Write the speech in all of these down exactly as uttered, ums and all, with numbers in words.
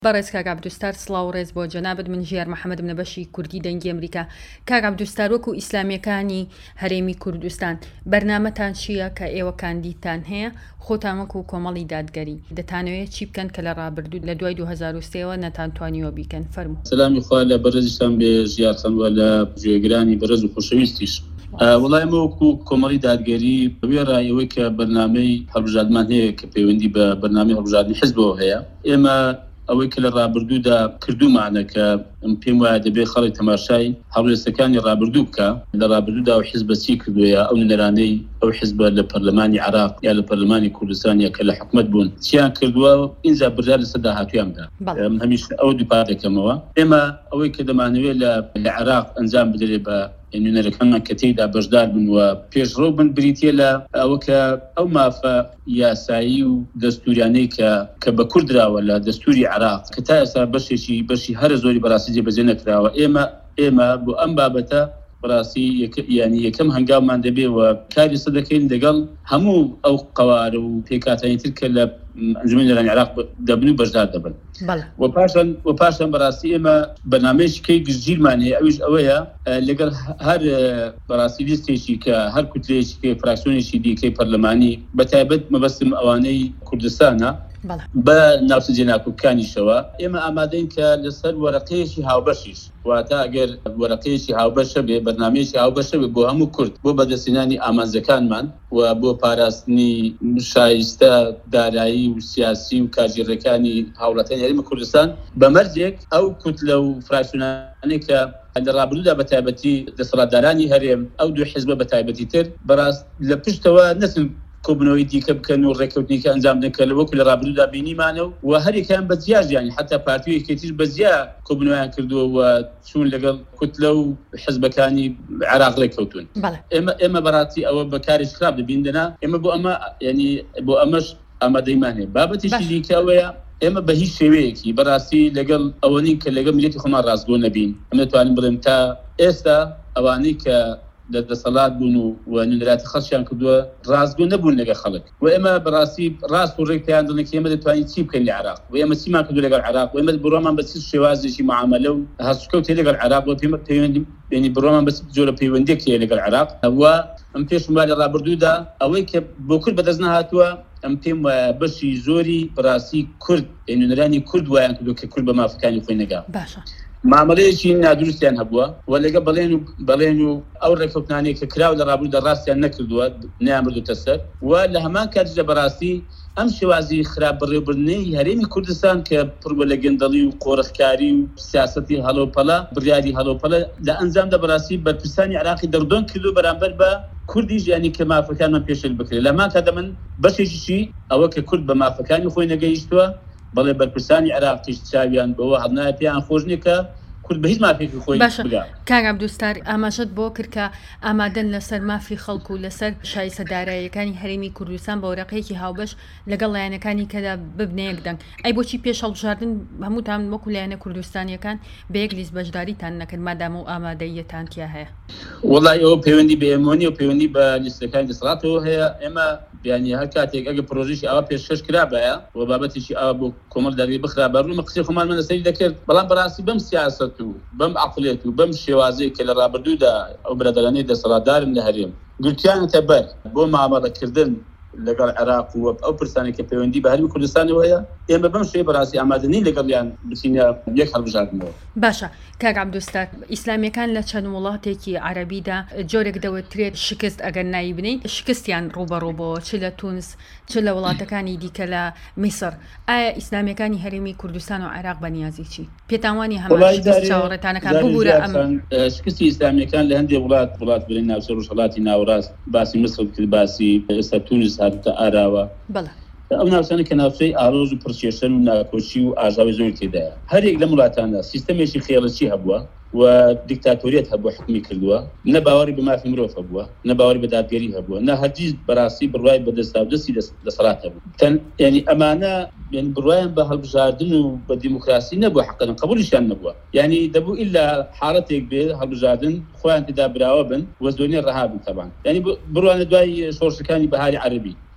بەڕێز کاک عەبدولستار سڵاو و ڕێز بۆ جەنابەت. من ژیار محەممەدم لە بەشی کوردی دەنگی ئەمریکا. کاک عەبدولستار، وەکو ئیسلامیەکانی هەرێمی کوردستان بەرنامەتان چییە کە ئێوە کاندیدتان هەیە؟ خۆتان وەکو کۆمەڵی دادگەری دەتانەوێت چی بکەن کە لە ڕابردوو لە دوای دوو هەزار و سێەوە نەتانتوانیوە بیکەن؟ فەرموو. سلامی خوا لە بەڕێزیشتان بێ ژیار خەنوە لە گوێگرانی بەڕێز و خۆشەویستیش. وڵای ئێمە وەکو کۆمەڵی دادگەری بەوێ ڕایەوەی کە بەرنامەی هەڵبژاردنمان هەیە کە پەیوەندی بە بەرنامەی هەڵبژاردنی حیزبەوە هەیە، ئێمە ئەوەی کە لە ڕابردوودا کردومانە کە پێم وایە دەبێت خەڵک تەماشای هەڵوێستەکانی ڕابردوو بکە. لە ڕابردوودا ئەو حیزبە چی کردووە، ئەو نەرانەی ئەو حیزبە لە پەرلەمانی عێراق یا لە پەرلەمانی کوردستان یا کە لە حکومەت بوون چیان کردووە، ئینجا بڕیار لەسەر داهاتوویاندا. هەمیش ئەو دوو پار دەکەمەوە. ئێمە ئەوەی کە دەمانەوێت لە عێراق ئەنجام بدرێت بە نوێنەرەکانمان کە تێیدا بەشدار بن و پێشڕۆ بن بریتە لە ئەوە کە ئەو مافە یاسایی و دەستوریانەی کە کە بە کوردراوە لە دەستوری عێراق کە تا ئێستا بەشێکی بەشی هەر زۆری بەڕاستی جێبەجێ نەکراوە. ئێمە ئێمە بۆ ئەم بابەتە بەڕاستی ینی یەکەم هەنگاومان دەبێ و کاری سەر دەکەین لەگەڵ هەموو ئەو قەوارە و پێکاتانی تر کە لە ئەنجومەنی نێرانی عێراق دەبن و بەشدار دەبن. و پاشان و پاشان بەڕاستی ئێمە بەرنامەیەکی گشتگیرمان هەیە، ئەویش ئەوەیە لەگەڵ هەر بەڕاستی لیستێکی کە هەر کوتلەیەکی فراکسیۆنێکی دیکەی پەرلەمانی بەتایبەت مەبەستم ئەوانەی کوردستانە بە ناوچە ناکۆکانیشەوە ئێمە ئامادەین کە لەسەر وەرەقەیەکی هاوبەشیش، واتە ئەگەر وەرەقەیەکی هاوبەشە بێ، بەرنامەیەکی هاوبەشە بێ بۆ هەموو کورد، بۆ بەدەستهێنانی ئامانجەکانمان و بۆ پاراستنی شایستە دارایی و سیاسی و کاژێڕەکانی هاوڵاتیانی هەرێمی کوردستان بەمەرجێک ئەو کوتلە و فراکسیۆنانەی کە لە ڕابردوودا بە تایبەتی دەسەڵاتدارانی هەرێم ئەو دوو حیزبە بە تایبەتی تر بەڕاست لە پشتەوە نەچن کۆبنەوەی دیکە بکەن و ڕێکەوتنیکە ئەنجام دەکەن لە وەکو لە ڕابردوودا بینیمانە و هەرێکیان بە جیاژیانی حتا پارتیەکێتیش بە جیا کۆبنەوەیان کردووە و چوون لەگەڵ کوتلە و حیزبەکانی عێراق ڕێکەوتون. ئێمە ئێمە بەڕاستی ئەوە بەکارێک خراپ دەبیندنا. ئێمە بۆ ئەمە ینی بۆ ئەمەش ئامادەیمان هەیە. بابەتێکی دیکەوەیە ئێمە بە هیچ شێوەیەکی بەڕاستی لەگەڵ ئەوەنی کە لەگەڵ میلەتی خۆمان ڕاستگۆ نەبین. ئەمە دەتوانین بڵێم تا ئێستا ئەوانەی کە لە دەسەڵات بوون و نوێنەراتی خەڵکیان کردووە ڕاستگۆ نەبوون لەگەڵ خەڵک و ئێمە بەڕاستی ڕاست و ڕێک پێیان دڵێن کە ئێمە دەتوانین چی بکەین لە عێراق و ئێمە چیمان کردو لەگەڵ عێراق و ئێمە بڕۆمان بە چ شێوازێکی معاملە و هەستکەوتێ لەگەڵ عێراق و پێمە پەیوەندی ینی بڕۆمان بە جۆرە پەیوەندیەک هەیە لەگەڵ عێراق. و ئەم پێشم لە ڕابردوودا ئەوەی کە بۆ کورد بەدەست نەهاتووە، ئەم پێم وایە بەشی زۆری بەڕاستی کورد نوێنەرانی کورد وایان کردو کە کورد بە مافەکانی خۆی نەگا. مامەڵەیەکی نادروستیان هەبووە و لەگە بەڵێن و بەڵێن و ئەو ڕێکەوتنانەیە کە کراو لە ڕابردوودا ڕاستیان نەکردووە، نیان بردوتە سەر و لە هەمان کاتیشدا بەڕاستی ئەم شێوازی خراپ بەڕێوەبردنەی هەرێمی کوردستان کە پڕبە لە گەندەڵی و قۆڕەخکاری و سیاسەتی هەڵۆپەڵە بڕیاری هەڵۆپەڵە لە ئەنجامدا بەڕاستی بەرپرسانی عێراقی دەردۆن کردو بەرامبەر بە کوردیش، ینی کە مافەکانمان پێشێل بکرێت. لەمان کاتە من بەشێکیشی ئەوە کە کورد بە مافەکانی خۆی نەگەیشتووە، بەڵێ بەرپرسانی عێراقیش چاویان بەوە هەڵنایە پێیان خۆش نییە کە کورد بە هیچ مافێکی خۆی بگا. کاک عەبدولستار، ئاماژەت بۆ کرد کە ئامادەن لەسەر مافی خەڵکو و لەسەر شایستە داراییەکانی هەرێمی کوردستان بە وەرەقەیەکی هاوبەش لەگەڵ لایەنەکانی کەدا ببنە یەک دەنگ. ئەی بۆچی پێش هەڵبژاردن هەمووتان وەکو لایەنە کوردستانیەکان بە یەک لیست بەشداریتان نەکرد مادام و ئامادەییەتان تیا هەیە؟ وەڵای ئەوە پەیوەندی بە ئێمەنی و پەیوەندی بە لیستەکانی دەسەڵاتەوە هەیە. ئێمە بیانی هەر کاتێک ئەگە پرۆژێکی ئەوە پێشکەش کرابایە و بابەتێکی ئەوە بۆ کۆمەڵ دەرگی بخرا بەڕوومە قسەی خۆمان لەسەری دەکرد، بەڵام بەڕاستی بەم سیاسەت و بەم عەقڵیەت و بەم شێوازەیە کە لە ڕابردوودا ئەو برادەرانەی دەسەڵاتدارن لە هەرێم گرتیانەتە بەر بۆ مامەڵەکردن لەگەڵ عێراق و ئەو پرسانێک کە پەیوەندی بە هەرێمی کوردستانەوە هەیە، ئێمە بەم شێوەیە بەڕاستی ئامادەنین لەگەڵیان بچینە یەک هەڵبژاردنەوە. باشە کاک عەبدولستار، ئیسلامیەکان لە چەند وڵاتێکی عەرەبیدا جۆرێک دەوترێت شکست ئەگەر نایی بنین شکستیان ڕوبەڕووبەوە، چ لە تونس چ لە وڵاتەکانی دیکە لە میسر. ئایا ئیسلامیەکانی هەرێمی کوردستان و عێراق بەنیازی چی؟ پێتانوانی هەمان شکست چاوەڕێتانەکان ببوورە ئەم شکستی ئیسلامیەکان لە هەندێک وڵات وڵات بڵێن ناوچە ڕۆژهەڵاتی ناوەڕاست باسی مسر کرد، باسی ئێستا تونس هاتە ئاراوە. بەڵێ ئەو ناوچانە کە ناوچەی ئاڵۆز و پڕکێشەن و ناکۆچی و ئاژاوی زۆری تێدایە. هەرێک لە وڵاتانە سیستەمێکی خێڵەچی هەبووە و دیکتاتۆریەت هەبووە، حکمی کردووە، نە باوەڕی بە مافی مرۆڤ هەبووە، نە باوەڕی بە دادگەری هەبووە، نە هەرگیز بەڕاستی بڕوای بە دەستاودەستی دەسەڵات هەبوو. تەن ینی ئەمانە ینی بڕوایان بە هەڵبژاردن و بە دیموکراسی نەبووە، حەقەن قبولیشیان نەبووە. ینی دەبوو ئیلا حاڵەتێک بێ هەڵبژاردن خۆیان تێدا براوە بن و زۆنی ڕەها بن. تەبان ینی بڕوانە دوای شۆڕشەکانی بەهاری عەرەبی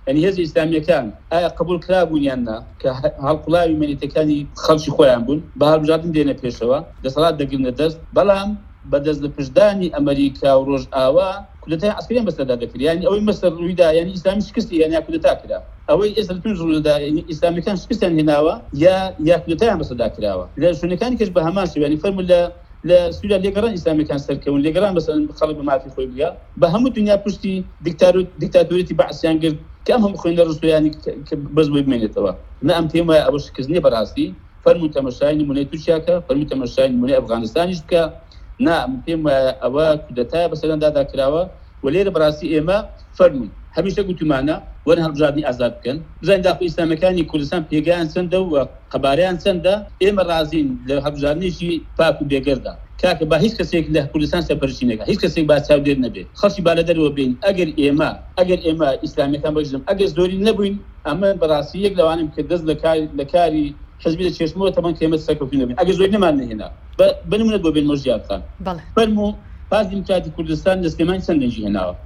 ئەنی هێزی ئیسلامیەکان ئایا قبول کرابوون یاننا کە هەڵقوڵاوی مەنیتەکانی خەڵکی خۆیان بوون بە هەڵبژاردن دێنە پێشەوە دەسەڵات دەگرنە دەست بەڵام بەدەست لە پشتدانی ئەمریکا و ڕۆژئاوا کودەتای عسکەریان بەسەردا دەکرد یعنی ئەوەی مەسەر ڕوویدا یعنی ئیسلامی شکستی یان یا کودەتا کرا ئەوەی ئێستا توش ڕوودا یعنی ئیسلامیەکان شکستیان هێناوە یا یا کودەتایان بەسەردا کراوە لە شوێنەکانی کەش بە هەمان شێوە یعنی فەرموو لە لە سووریا لێگەڕان ئیسلامیەکان سەرکەون لێگەڕان بەسەر خەڵک بە مافی خۆی بگا بە هەموو دنیا پشتی دیکتاتۆریەتی بەعسیان کرد کە ئەم هەموو خوێندە ڕسویانی بەس بۆی بمێنێتەوە نە ئەم پێم وایە ئەوە شکست نییە بەڕاستی فەرموو تەماشای نمونەی تورکیاکە فەرموو تەماشای نمونەی ئەفغانستانیش بکە نا پێم وایە ئەوە کودەتایە بەسەرەندا کراوە و لێرە بەڕاستی ئێمە فەرمووی هەمیشە گوتمانە وەرن هەڵبژاردننی ئازاد بکەن بزانین داخۆ ئیسلامیەکانی کوردستان پێگەیان چەندە و قەبارەیان چەندە ئێمە ڕازین لە هەڵبژاردنیشی پاک و بێگەردە کاکە با هیچ کەسێک لە کوردستان سەرپەرشتی نەکات هیچ کەسێک با چاودێر نەبێت خەڵکی با لە دەرەوە بین ئەگەر ئێمە ئەگەر ئێمە ئیسلامیەکان بەگژم ئەگەر زۆری نەبووین ئەمە بەڕاستی یەک لەوانم کە دەست لە کاری حزبی لە چێشمەوە تەمان کێمە سەرکەوتوی نەبین ئەگەر زۆری نەمان نهێنا بنمونەت بۆ بین مۆژیاتخان فەرموو پارتی دیموکراتی کوردستان لە سلێمانی چەندێنجی هێناوە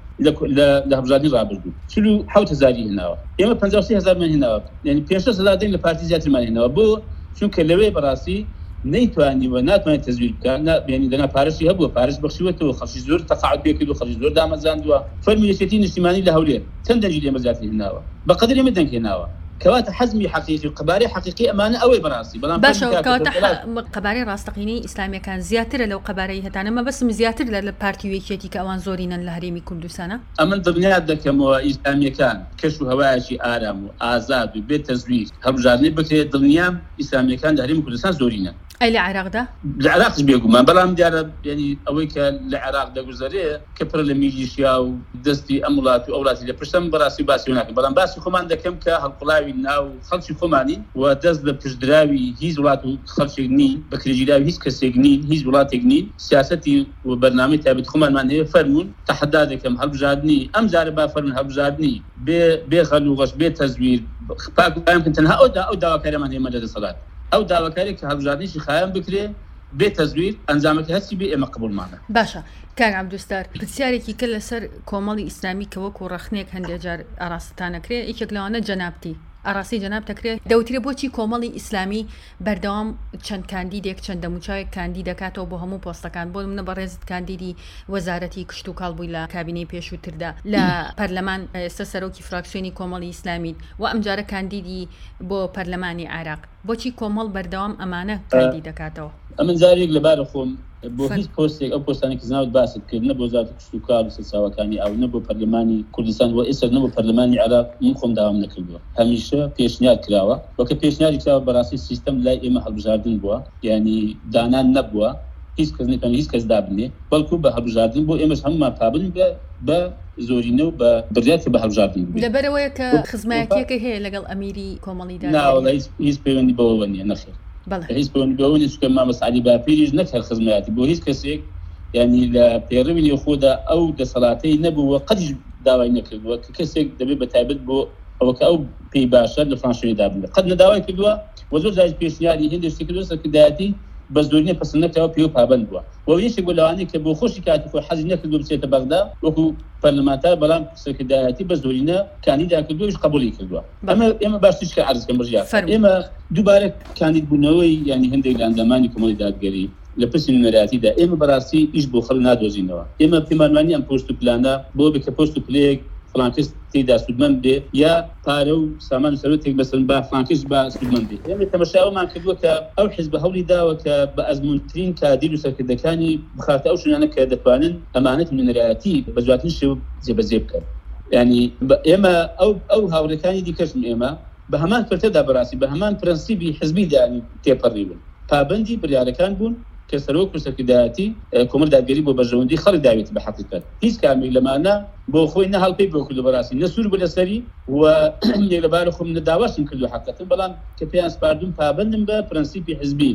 لە هەڵبژاردنی ڕابردوو چل و حەوت هەزاری هێناوە ئێمە پەنجا و سێ هەزارمان هێناوە یعنی پێنج شەش هەزار دەنگ لە پارتی زیاترمان هێناوە بۆ چونکە لەوێ بەڕاستی نەیتوانیوە ناتوانێت تەزویر بکات یعنی دەنا پارەشی هەبووە پارەش بەخشیوەتەوە خەڵکی زۆر تەقاعد پێ کرد و خەڵکی زۆر دامەزاندووە فەرمی یەکێتی نیشتیمانی لە هەولێر چەند دەنگی لێمە زیاتر هێناوە بەقەدر ئێمە دەنگ هێناوە کەواتە حەزمی حەقیقی و قەبارەی حەقیقی ئەمانە ئەوەی بەڕاستی بەڵام باشە کەواتە قەبارەی ڕاستەقینەی ئیسلامیەکان زیاترە لەو قەبارەی هەتانەمە بەسم زیاتر لە پارتی و یەکێتی کە ئەوان زۆرینەن لە هەرێمی کوردستانە ئەمن دڵنیات دەکەمەوە ئیسلامیەکان کەش و هەوایەکی ئارام و ئازاد و بێت تەزویر هەڵبژاردنی بکرێت دڵنیام ئیسلامیەکان لە هەرێمی کوردستان زۆرینە ئەی لە عێراقدا لە عێراقش بێگومان بەڵام دیارە ینی ئەوەی کە لە عێراق دەگوزارێ کە پڕ لە میلیشیا و دەستی ئەم وڵات و ئەو وڵاتی لە پشتم بەڕاستی باسی ناکەم بەڵام باسی خۆمان دەکەم کە هەڵقوڵاوی ناو خەڵکی خۆمانی و دەست لە پشتدراوی هیچ وڵات و خەڵکێک نین بەکرێگیراوی هیچ کەسێک نین هیچ وڵاتێک نین سیاسەتی و بەرنامەی تایبەت خۆمانمان هەیە فەرموون تەحەدا دەکەم هەڵبژاردنی ئەم جارە با فەرمون هەڵبژاردنی بێ بێ خەلوغەش بێ تەزویر پاک و قایم تەنها ئەو ئەو داواکاریمان هەیە مەدە دەسەڵات ئەو داواکاری کە هەڵبژاردنیشی خایان بکرێ بێ تەزویر ئەنجامەکە هەستی بێ ئێمە قبولمانە باشە کاک عەبدولستار پرسیارێکی کە لەسەر کۆمەڵی ئیسلامی کە وەکو ڕەخنێک هەندێک جار ئاراستانەکرێ یەکێک لەوانە جەنابتی ئاڕاستی جەناب دەکرێت دەوترێ بۆچی کۆمەڵی ئیسلامی بەردەوام چەند کاندیدێک چەند دەموچاوێک کاندید دەکاتەوە بۆ هەموو پۆستەکان بۆ منە بەڕێزت کاندیدی وەزارەتی کشت و کاڵبووی لە کابینەی پێشووتردا لە پەرلەمان ئێستا سەرۆکی فراکسیۆنی کۆمەڵی ئیسلامیت و ئەمجارە کاندیدی بۆ پەرلەمانی عێراق بۆچی کۆمەڵ بەردەوام ئەمانە کاندید دەکاتەوە ئەمن جارێک لەبارە خۆم بۆ هیچ پۆستێک ئەو پۆستانی کە زناوت باست کرد نە بۆ وەزارەتی کشت و کاڵ و سەرچاوەکانی ئەو نە بۆ پەرلەمانی کوردستان و ئێستا نە بۆ پەرلەمانی عێراق من خۆم داوام نەکردووە هەمیشە پێشنیار کراوە وەکە پێشنیاری کراوە بەڕاستی سیستەم لای ئێمە هەڵبژاردن بووە یعنی دانان نەبووە هیچ کەس نێتوانێت هیچ کەس دابنێ بەڵکو بە هەڵبژاردن بۆ ئێمەش هەمومان پابند بە زۆرینە و بە بڕیاتی بە هەڵبژاردن لەبەرەوەیە کە خزمەتیەکە هەیە لەگەڵ ئەمیری کۆمەڵیدا ناوەڵە هیچ پەیوەندی بەوە نییە نەخێر هیچ پەیوەندی بەوە نیە چونکە مامە سعەلی باپیریش نەکرد خزمەتی بۆ هیچ کەسێک یعنی لە پێڕەوی خۆدا ئەو دەسەڵاتەی نەبووە قەدیش داوای نەکردووە کە کەسێک دەبێت بە تایبەت بۆ ئەوەکە ئەو پێی باشە لە فرانشێدا بن قەت نەداوای کردووە و زۆر جار پێشنیاری هێندێکی کردووە سەرکردایەتی بە زۆرینە پەسەند نەکراوە پێ و پابند بووە و یەکێک بۆ لەوانەیە کە بۆ خۆشی کاتی خۆی حەزی نەکردو بچێتە بەغدا وەکو پەرلەمانتار بەڵام سەرکردایەتی بە زۆرینە کاندیدا کردووەش قبولی کردووە ئەمە ئێمە باشتر کە عەرز کەم بڕیار ئێمە دووبارە کاندید بوونەوەی یعنی هەندێک لە ئەندامانی کۆمەڵی دادگەری لە پرسی نوێنەرایەتیدا ئێمە بەڕاستی ئیش بۆ خەڵک نادۆزینەوە ئێمە پێمانوانی ئەم پۆست و پلانە بۆ بکە پۆست و پلەیەک فڵان کەس تێیدا سوودمەند بێ یا پارە و سامان و سەرۆتێک بەسەر با فڵان کەس با سوودمەند بێ ئێمە تەماشاوەمان کردووە کە ئەو حیزبە هەوڵی داوە کە بە ئەزموونترین کادیر و سەرکردەکانی بخاتە ئەو شوێنانە کە دەتوانن ئەمانەت نوێنەرایەتی بە جواترین شێوە جێبەجێ بکەن یعنی ئێمە ئەو ئەو هاوڕێکانی دیکەشن ئێمە بە هەمان پرتەدا بەڕاستی بە هەمان پرەنسیبی حزبیدا تێپەڕیبن پابەندی بڕیارەکان بوون کە سەرۆک و سەرکردایەتی کۆمەڵ دادگەری بۆ بەرژەوەندی خەڵک داوێت بە حەقیقەت هیچ کامێک لەمانە بۆ خۆی نە هەڵپەی بۆ کردو بەڕاستی نە سوور بوو لەسەری و یەک لەبارە خۆم نەداواشم کردو حەقیقەتن بەڵام کە پێیان سپاردوم پابەندم بە پرەنسیپی حزبی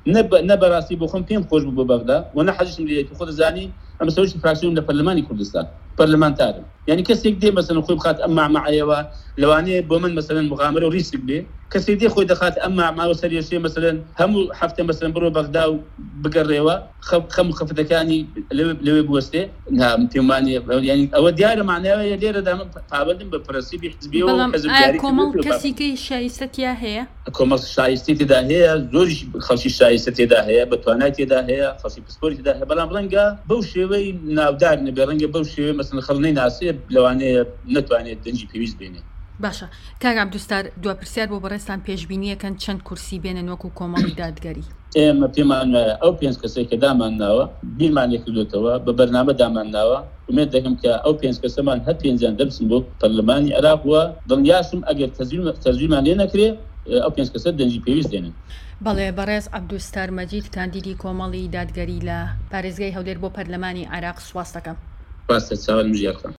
نە بەڕاستی بۆ خۆم پێم خۆش بوو بۆ بەغدا و نە حەزیشم لێیەتی خۆ دەزانی ئەمە سەرۆکی فراکسیۆن لە پەرلەمانی کوردستان پەرلەمانتارم يعني کەسێک دێ مەسەن خۆی بخات ئەم مامەعەیەوە لەوانەیە بۆ من مەسەن مغامرە و ریسک بێ کەسێک دێ خۆی دەخات ئەم ماماوە سەرێشێ مەسەن هەموو هەفتە مەسەن بڕۆ بەغدا و بگەڕێەوە خەم خەفتەکانی لەوێ بوەستێ پێمانی ینی ئەوە دیارە معناوەیە لێرەدا من پابندم بە پرەنسیبی حزبیەوە کۆمەڵ کەسێکی شایستەتیا هەیە کۆمەڵ شایستی تێدا هەیە زۆریش خەڵکی شایستە تێدا هەیە بەتوانای تێدا هەیە خەڵکی پسپۆری تێدا هەیە بەڵام ڕەنگە بەو شێوەی ناودار نەبێ ڕەنگە بەو شێوەی مەسەن خەڵنەی ناسێ لەوانەیە نەتوانێت دەنجی پێویست بێنێ. باشە کاک عەبدولستار دوا پرسیار بۆ بەڕێستان پێشبینیەکەن چەند کورسی بێنن وەکو کۆمەڵی دادگەری؟ ئێمە پێمان ئەو پێنج کەسێک کە دامانناوە بیرمانێ کردوێتەوە بە بەرنامە دامانناوە ومێت دەکەم کە ئەو پێنج کەسەمان هەر پێنجیان دەبچن بۆ پەرلەمانی عێراق وە دڵنیاشم ئەگەر تەزویلمان لێ نەکرێ ئەو پێنج کەسە دەنجی پێویست دێنن. بەڵێ بەڕێز عەبدولستار مەجید کاندیدی کۆمەڵی دادگەری لە پارێزگای هەولێر بۆ پەرلەمانی عێراق سواس دەکەم. باستە چاوەڕێم ژیاکەم.